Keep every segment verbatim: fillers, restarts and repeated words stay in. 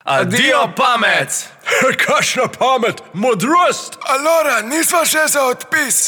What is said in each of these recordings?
Adijo pamet! Kakšna pamet, modrost! Alora, nisva še za odpis.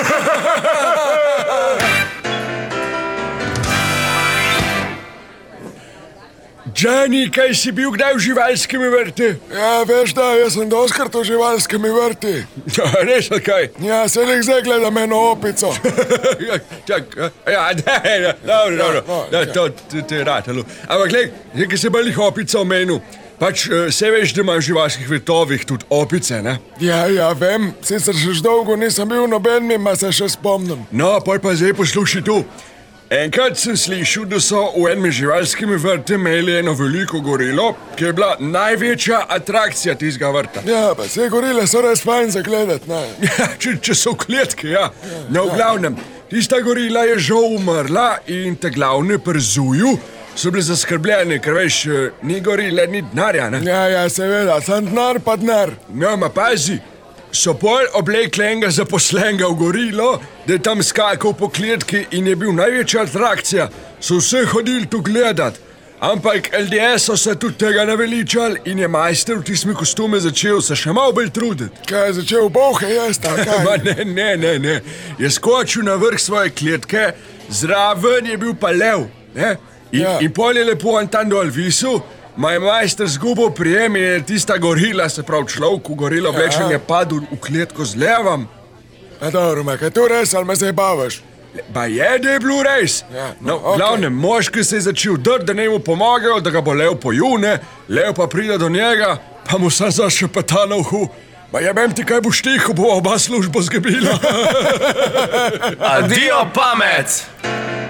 Džani, kaj si bil kdaj v živalskimi vrti? Ja, veš da, jaz sem doskrat v živalskimi vrti. Ja, res ali kaj? Ja, se nek zdaj gledam eno opico. Čak, ja, ne, ne, dobro, dobro, no, da, ja. to ti je ratalo. Ampak, gled, nekaj se balih opica omenil. Pač, se veš, da ima v živalskih vrtovih tudi opice, ne? Ja, ja, vem, sicer še dolgo nisem bil nobenim, ma se še spomnim. No, poj pa zdaj poslušaj tu. Enkrat sem slišal, da so v enem živalskimi vrti imeli eno veliko gorilo, ki je bila največja atrakcija tistega vrta. Ja, pa vse gorile so res fajn za gledat, ne? Ja, če, če so v kletki, ja. No, v glavnem, tista gorila je žal umrla in te glavne pri zuju so bili zaskrbljeni, ker veš, ni gorile, ni denarja, ne? Ja, ja, seveda, sam denar pa denar. No, ma pazi, so pol oblekli enega zaposlenega v gorilo, da je tam skakal po kletki in je bil največja atrakcija. So vse hodili tu gledat. Ampak L D S so se tudi tega naveličali in je majster v tistimi kostume začel se še malo bolj truditi. Kaj je začel bohe jesti, a kaj? Ma ne, ne, ne, ne. Je skočil na vrh svoje kletke, zraven je bil pa lev, ne? In, Ja. in pol je lepo on tam dol visil, ma je majster zgubil prijem in je tista gorila, se pravi človek v gorilo oblečen, je padel v kletko z levom. A dobro, ma, kaj to res, ali me zdaj bavaš? Ba je, da je bilo res. Ja, No, no, v okej. glavnem, moški se je začel drti, da ne mu pomagajo, da ga bo lev pojune, lev pa pride do njega, pa mu sam zašepeta na uhu. Ma jebem ti, kaj boš ti, ko bo oba službo zgebila. Adijo pamet!